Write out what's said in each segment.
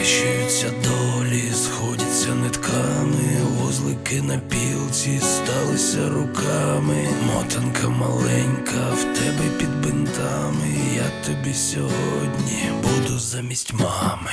Схрещуються долі, сходяться нитками, вузлики на пілці сталися руками. Мотанка маленька, в тебе під бинтами. Я тобі сьогодні буду замість мами.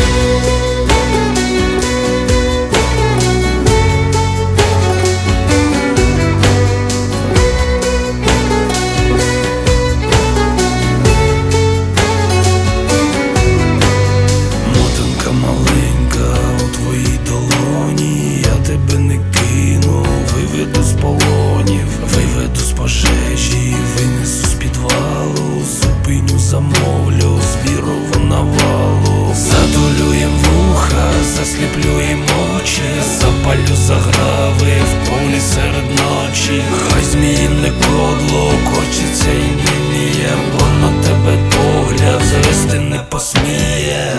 Маленька у твоїй долоні, я тебе не кину, виведу з полонів, виведу з пожежі, винесу з підвалу, зупиню, замовлю, збіру навалу. Затулюєм вуха, засліплюєм очі, запалю заграви в полі серед ночі. Хай зміїне кодло корчиться і міміє, бо на тебе погляд звести не посміє.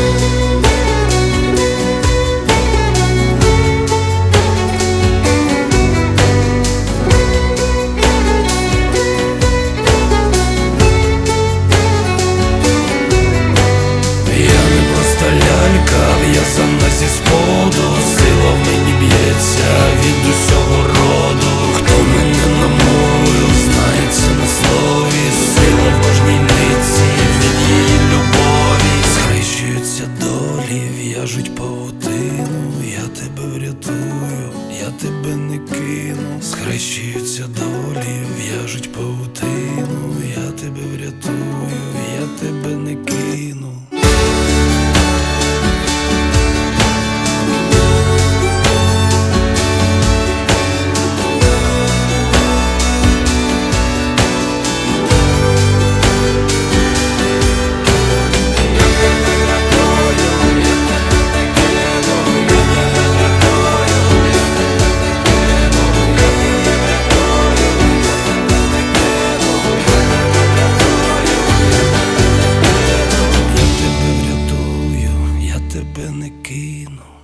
В'язана зі споду, сила в мені б'ється від усього роду. Хто мене намовив, знається на слові. Сила в кожній ниці від її любові. Схрещуються долі, в'яжуть павутину. Я тебе врятую, я тебе не кину. Схрещуються долі, в'яжуть павутину. Я тебе врятую, я тебе не кину. Тебе не кину.